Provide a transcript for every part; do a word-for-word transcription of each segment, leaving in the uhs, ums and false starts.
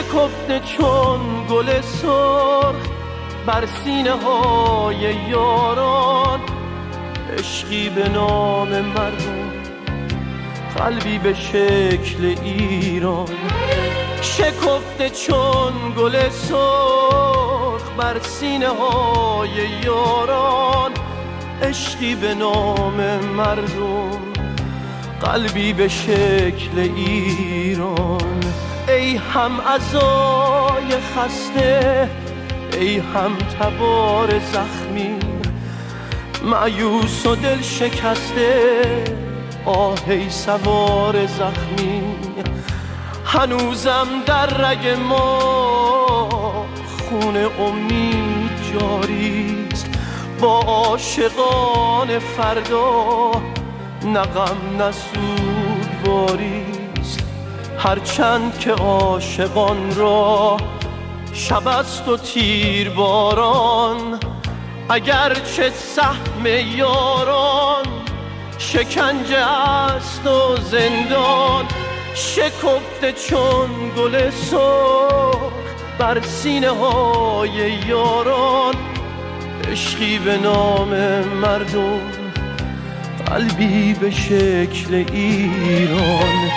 شکفته چون گل سرخ بر سینه های یاران، عشقی به نام مردم، قلبی به شکل ایران. شکفته چون گل سرخ بر سینه های یاران، عشقی به نام مردم، قلبی به شکل ایران. ای هم عزای خسته، ای هم تبار زخمی، مایوس و دل شکسته، آه ای سوار زخمی. هنوزم در رگ ما خون امید جاریست، با عاشقان فردا نه غم نه سوگواریست. هرچند که عاشقان را شب است و تیر باران، اگرچه سهم یاران شکنجه است و زندان. شکفته چون گل سرخ بر سینه های یاران، عشقی به نام مردم، قلبی به شکل ایران.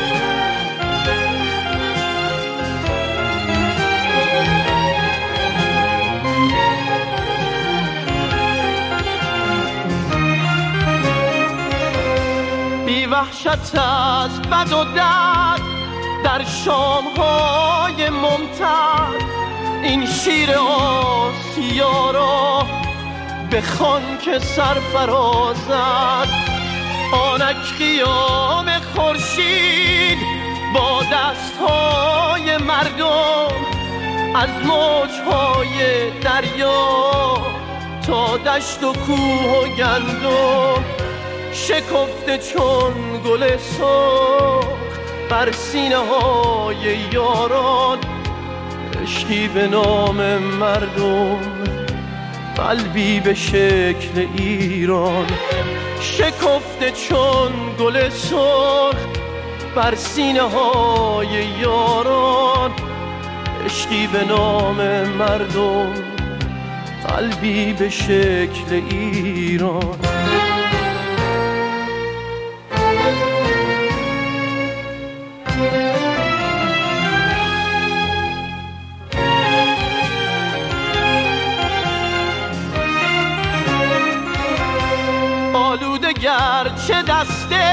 بی وحشت از بد و درد در شام‌های ممتد، این شیر آسیا را بخوان که سرفرازد. آنک قیام خورشید با دستهای مردم، از موجهای دریا تا دشت و کوه و گندم. شکفته چون گل سرخ بر سینه های یاران، عشقی به نام مردم، قلبی به شکل ایران. شکفته چون گل سرخ بر سینه های یاران، عشقی به نام مردم، قلبی به شکل ایران. آلوده گرچه دسته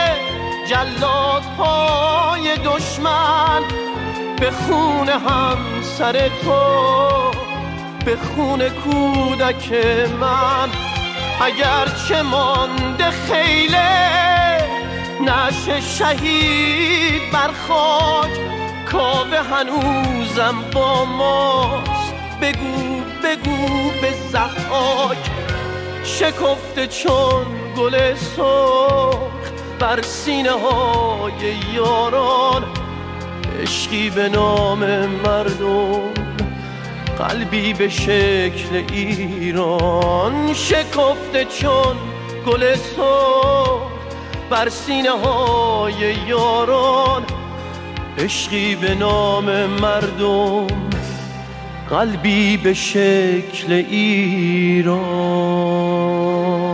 جلادهای دشمن، به خون همسر تو، به خون کودک من. اگرچه مانده خیله نعش شهید بر خاک، کاوه هنوزم با ماست، بگو بگو به ضحاک. شکفته چون گل سرخ بر سینه های یاران، عشقی به نام مردم، قلبی به شکل ایران. شکفته چون گل سرخ بر سینه های یاران، عشقی به نام مردم، قلبی به شکل ایران.